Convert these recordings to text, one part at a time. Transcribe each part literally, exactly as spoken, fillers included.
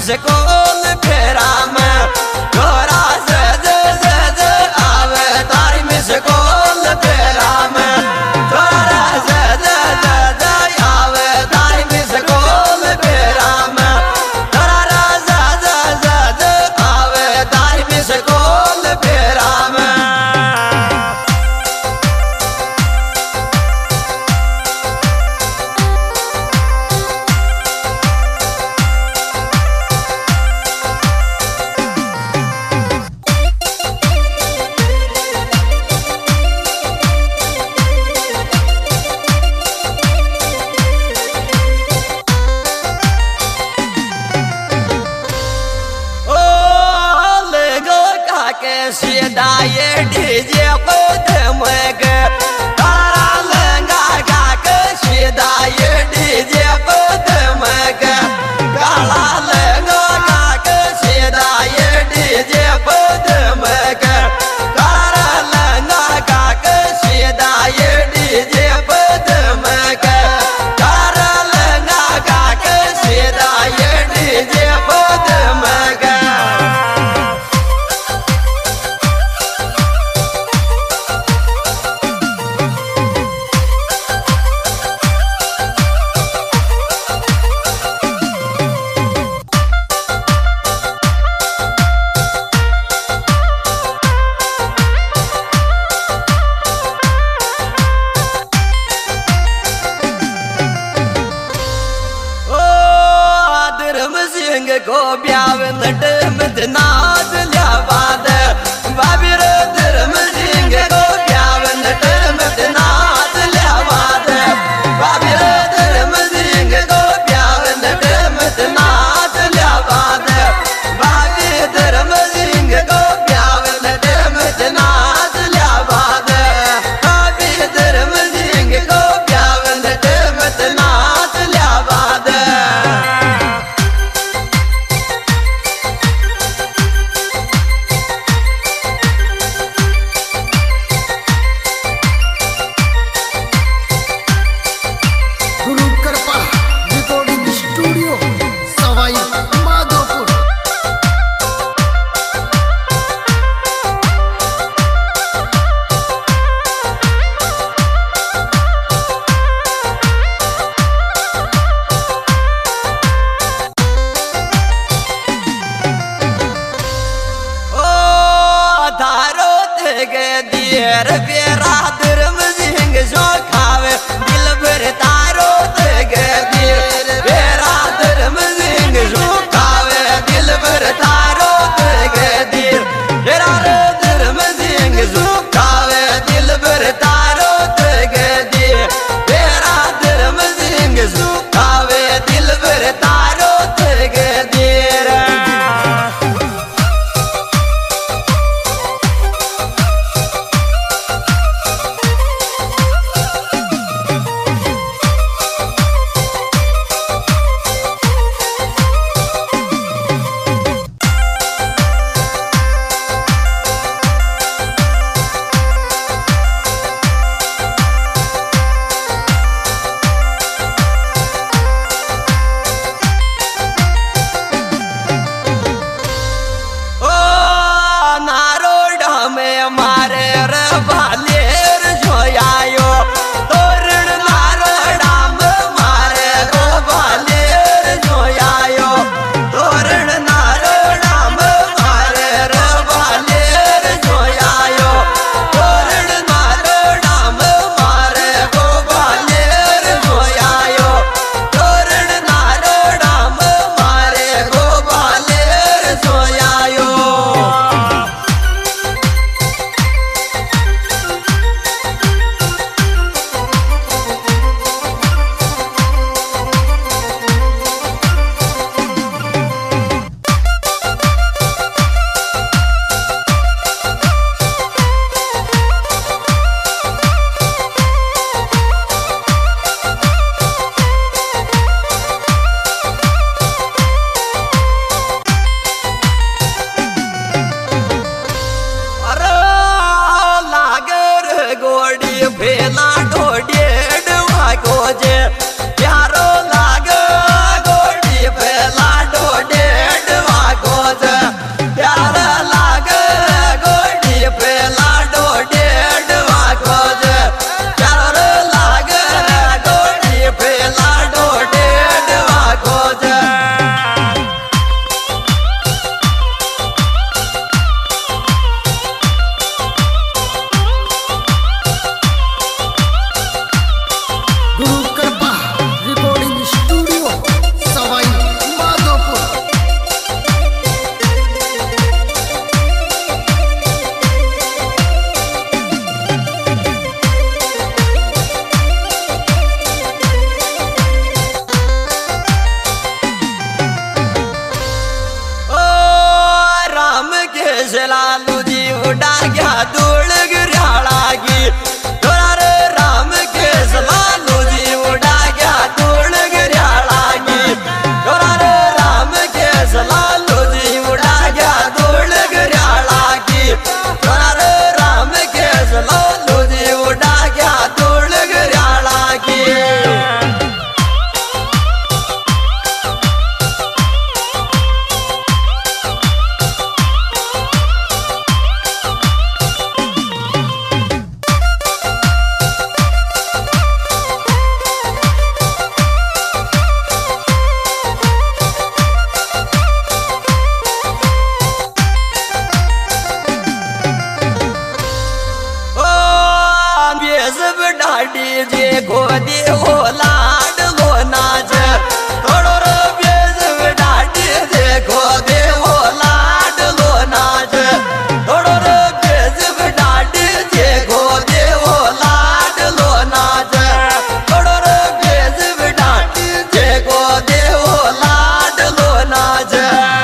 School फेरा में तोरा सज सज आवे तारी में स्कूल फेरा में तोरा सज सज आवे तारी में स्कूल फेरा में तोरा सज सज आवे तारी में स्कूल फेरा में। सीधा ये डीजे खुद में तारा लंगा गा के सीधा ये डीजे खुद में काला लंगा गा के सीधा ये डीजे खुद में तारा लंगा गा के सीधा ये डीजे खुद में तारा लंगा गा के सीधा ये डीजे खुद में। को ब्याव नटम नाच लियावाद बाबिर धर्म सिंह को ब्याव नटम नाच लियावाद बाबिर धर्म सिंह को ब्याव नटम नाच लियावाद बाबी धर्म सिंह को ब्याव नटम नाच लियावाद बाबी धर्म सिंह को ब्याव नटम नाच लियावाद। दियर बेरा धर्म सिंह जो खावे दिल भर तारो दे दियर बेरा धर्म सिंह जो खावे दिल भर तारो दे दियर बेरा धर्म सिंह जो खावे दिल भर तारो दे दियर बेरा धर्म सिंह जो खावे दिल भर तारो दे दियर। से लालू जी उड़ा गया धूल गिरियाला की तोरा रे राम केस लालू जी उड़ा गया धूल गिरियाला की तोरा रे राम केस लालू जी उड़ा गया धूल गिरियाला की तोरा रे राम केस लालू जी उड़ा गया धूल गिरियाला की। जे गोदी हो लाड लो नाच थोड़ो रो बेज डाटी जे गोदी हो लाड लो नाच थोड़ो रो बेज डाटी जे गोदी हो लाड लो नाच थोड़ो रो बेज डाटी जे गोदी हो लाड लो नाच।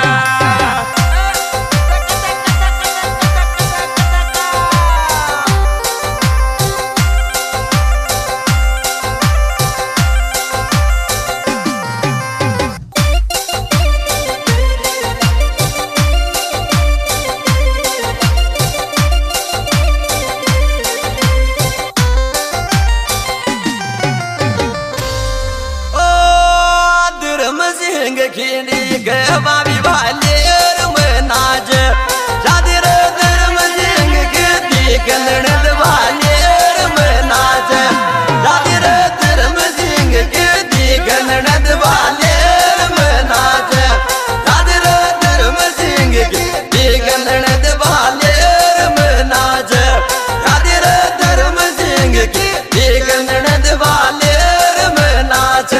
खिंडी गवा विवालेर मनाज जादिर धर्म सिंह के दिकंदन दवालेर मनाज जादिर धर्म सिंह के दिकंदन दवालेर मनाज जादिर धर्म सिंह के दिकंदन दवालेर मनाज जादिर धर्म सिंह के दिकंदन दवालेर मनाज।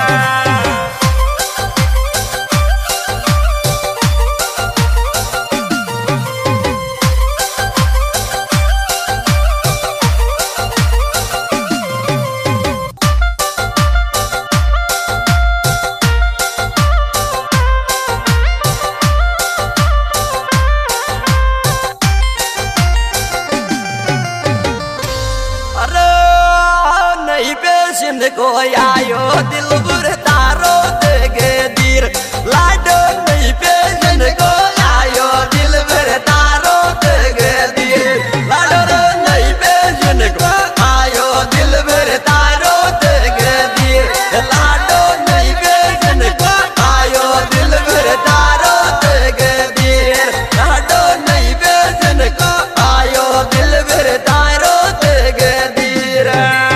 को आयो दिल बुर तारो देगे दीर लाडो नहीं पेजन को आयो दिल बुर तारो देगे दीर लाडो नहीं पेजन को आयो दिल बुर तारो देगे दीर लाडो नहीं पेजन को आयो दिल बुर तारो देगे दीर लाडो नहीं पेजन को आयो दिल बुर तारो देगे दीर।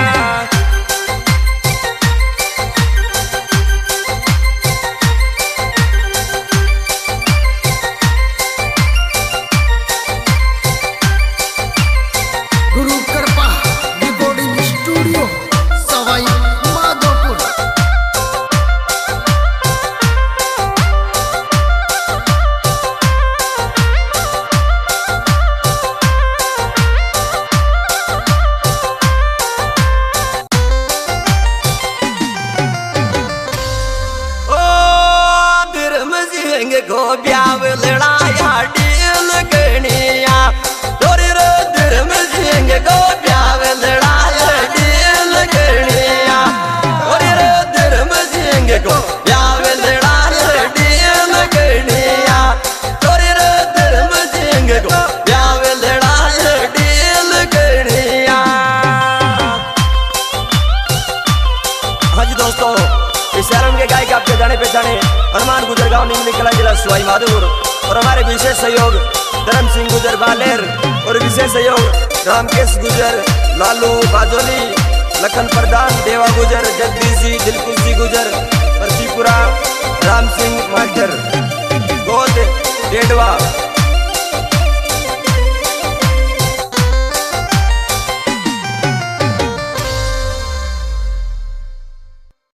को ब्याव लड़ाया डील गणिया तोरे रो धर्म सिंह को ब्याव लड़ाया डील गणिया तोरे रो धर्म सिंह को ब्याव लड़ाया डील गणिया तोरे रो धर्म सिंह को ब्याव लड़ाया डील गणिया। हाँ जी दोस्तों, इस शहर के गायक आपके जाने पहचाने हनुमान गुजर गांव निम्न कला जिला सवाई माधोपुर और हमारे विशेष सहयोग धर्म सिंह गुजर बालेर और विशेष सहयोग रामकेश गुजर लालू बाजोली लखन प्रधान देवा गुजर जगदीश जी दिलकुश जी गुजर परसीपुरा राम सिंह मास्टर गोद डेडवा